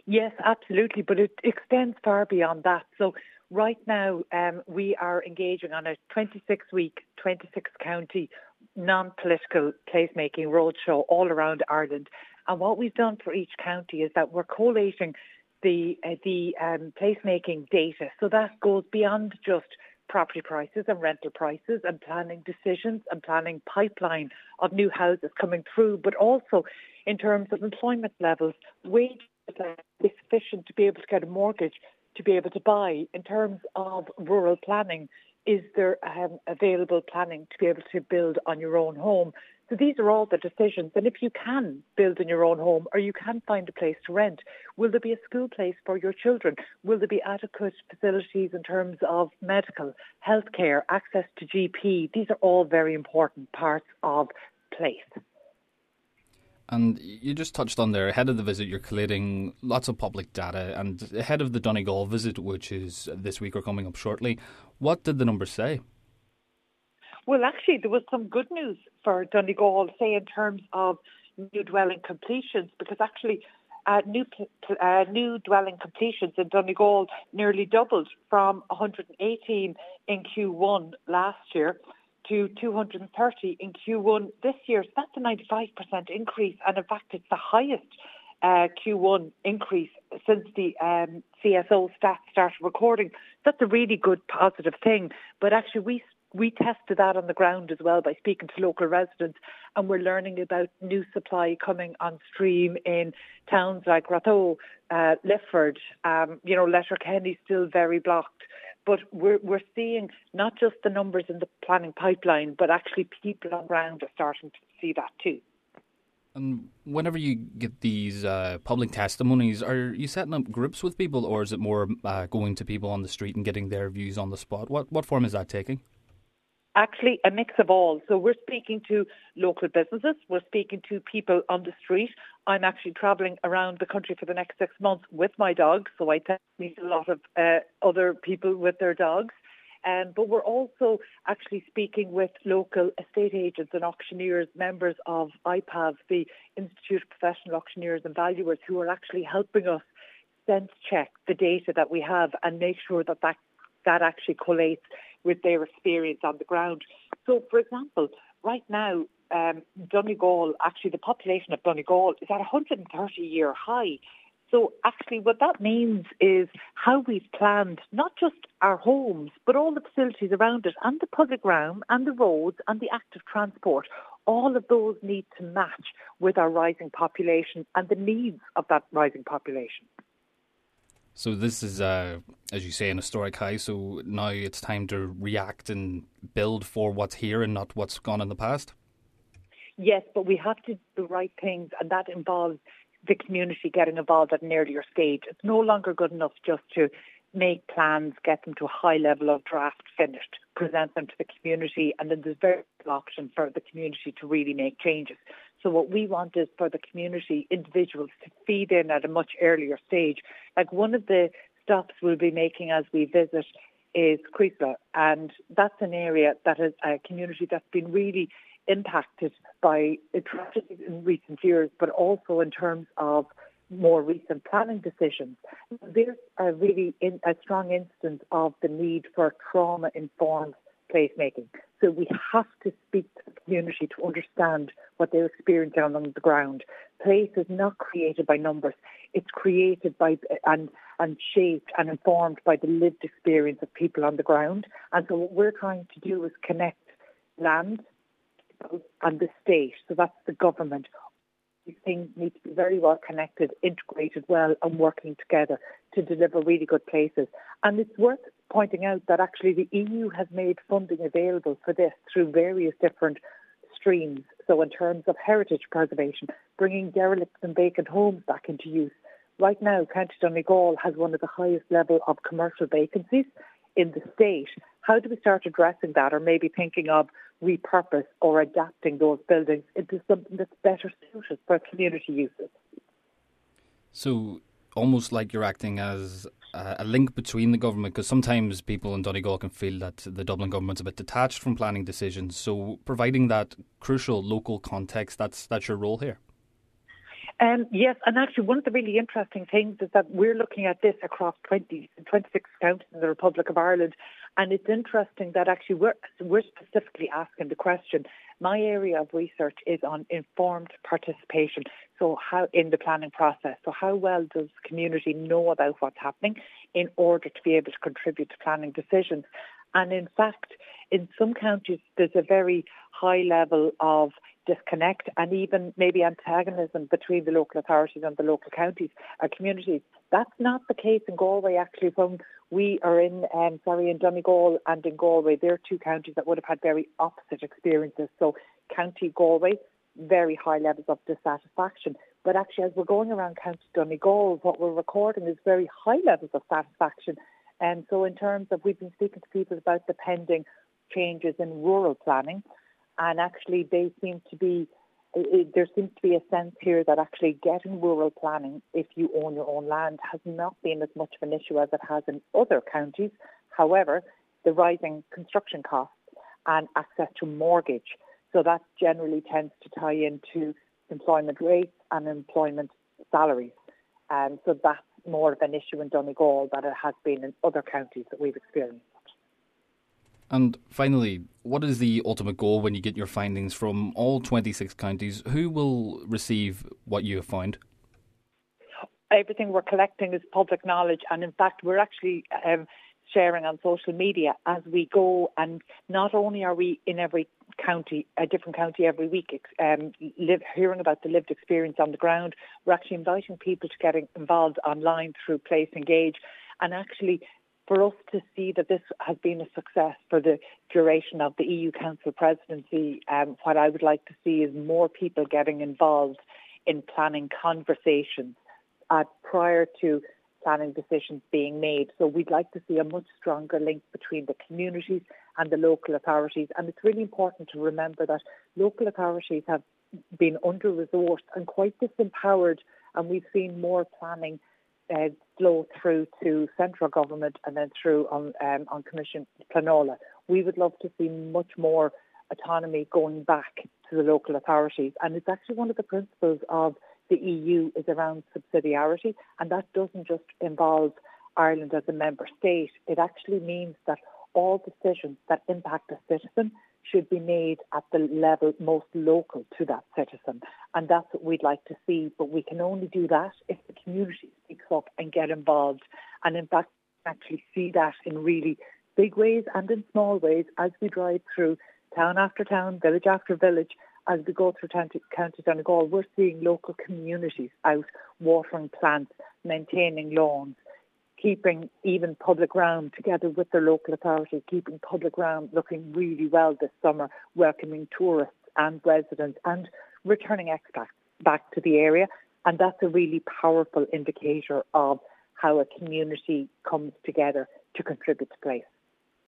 Yes, absolutely, but it extends far beyond that. So right now we are engaging on a 26-week, 26-county non-political placemaking roadshow all around Ireland. And what we've done for each county is that we're collating the placemaking data. So that goes beyond just property prices and rental prices and planning decisions and planning pipeline of new houses coming through, but also in terms of employment levels, wages that are sufficient to be able to get a mortgage, to be able to buy. In terms of rural planning, is there available planning to be able to build on your own home? So these are all the decisions. And if you can build in your own home or you can find a place to rent, will there be a school place for your children? Will there be adequate facilities in terms of medical, healthcare, access to GP? These are all very important parts of place. And you just touched on there, ahead of the visit, you're collating lots of public data. And ahead of the Donegal visit, which is this week or coming up shortly, what did the numbers say? Well, actually, there was some good news for Donegal, say, in terms of new dwelling completions, because actually new dwelling completions in Donegal nearly doubled from 118 in Q1 last year to 230 in Q1 this year. So that's a 95% increase. And in fact, it's the highest Q1 increase since the CSO stats started recording. That's a really good positive thing. But actually, we tested that on the ground as well by speaking to local residents, and we're learning about new supply coming on stream in towns like Ratho, Lifford, Letterkenny still very blocked. But we're seeing not just the numbers in the planning pipeline, but actually people on ground are starting to see that too. And whenever you get these public testimonies, are you setting up groups with people, or is it more going to people on the street and getting their views on the spot? What form is that taking? Actually, a mix of all. So we're speaking to local businesses. We're speaking to people on the street. I'm actually travelling around the country for the next 6 months with my dog, so I tend to meet a lot of other people with their dogs. But we're also actually speaking with local estate agents and auctioneers, members of IPAV, the Institute of Professional Auctioneers and Valuers, who are actually helping us sense check the data that we have and make sure that actually collates with their experience on the ground. So, for example, right now, Donegal, actually the population of Donegal is at a 130-year high. So actually what that means is how we've planned not just our homes, but all the facilities around it and the public realm and the roads and the active transport. All of those need to match with our rising population and the needs of that rising population. So this is, as you say, an historic high. So now it's time to react and build for what's here and not what's gone in the past? Yes, but we have to do the right things, and that involves the community getting involved at an earlier stage. It's no longer good enough just to make plans, get them to a high level of draft finished, present them to the community, and then there's very little option for the community to really make changes. So what we want is for the community, individuals, to feed in at a much earlier stage. Like one of the stops we'll be making as we visit is Creasla, and that's an area that is a community that's been really impacted by tragedies in recent years, but also in terms of more recent planning decisions. There's a really a strong instance of the need for trauma-informed placemaking. So we have to speak to the community to understand what they're experiencing on the ground. Place is not created by numbers. It's created by and shaped and informed by the lived experience of people on the ground. And so what we're trying to do is connect land and the state. So that's the government. These things need to be very well connected, integrated well, and working together to deliver really good places. And it's worth pointing out that actually the EU has made funding available for this through various different streams. So in terms of heritage preservation, bringing derelict and vacant homes back into use. Right now, County Donegal has one of the highest level of commercial vacancies in the state. How do we start addressing that, or maybe thinking of repurpose or adapting those buildings into something that's better suited for community uses? So almost like you're acting as a link between the government, because sometimes people in Donegal can feel that the Dublin government's a bit detached from planning decisions. So providing that crucial local context, that's your role here. Yes, and actually one of the really interesting things is that we're looking at this across 26 counties in the Republic of Ireland, and it's interesting that actually we're specifically asking the question. My area of research is on informed participation, so how in the planning process. So how well does the community know about what's happening in order to be able to contribute to planning decisions? And in fact, in some counties, there's a very high level of disconnect and even maybe antagonism between the local authorities and the local counties or communities. That's not the case in Galway, actually. When we are in Donegal and in Galway, they're two counties that would have had very opposite experiences. So County Galway, very high levels of dissatisfaction. But actually, as we're going around County Donegal, what we're recording is very high levels of satisfaction. And so in terms of, we've been speaking to people about the pending changes in rural planning, and actually there seems to be a sense here that actually getting rural planning, if you own your own land, has not been as much of an issue as it has in other counties. However, the rising construction costs and access to mortgage, so that generally tends to tie into employment rates and employment salaries. And so that's more of an issue in Donegal than it has been in other counties that we've experienced. And finally, what is the ultimate goal when you get your findings from all 26 counties? Who will receive what you have found? Everything we're collecting is public knowledge, and in fact we're actually sharing on social media as we go. And not only are we in every county, a different county every week, hearing about the lived experience on the ground, we're actually inviting people to get involved online through Place Engage. And actually, for us to see that this has been a success for the duration of the EU Council presidency, what I would like to see is more people getting involved in planning conversations prior to planning decisions being made. So we'd like to see a much stronger link between the communities and the local authorities. And it's really important to remember that local authorities have been under-resourced and quite disempowered, and we've seen more planning flow through to central government and then through on Commission Planola. We would love to see much more autonomy going back to the local authorities. And it's actually one of the principles of the EU is around subsidiarity, and that doesn't just involve Ireland as a member state. It actually means that all decisions that impact a citizen should be made at the level most local to that citizen. And that's what we'd like to see. But we can only do that if the community speaks up and get involved. And in fact, actually see that in really big ways and in small ways as we drive through town after town, village after village. As we go through County Donegal, we're seeing local communities out watering plants, maintaining lawns, keeping even public ground together with their local authorities, keeping public ground looking really well this summer, welcoming tourists and residents and returning expats back to the area. And that's a really powerful indicator of how a community comes together to contribute to place.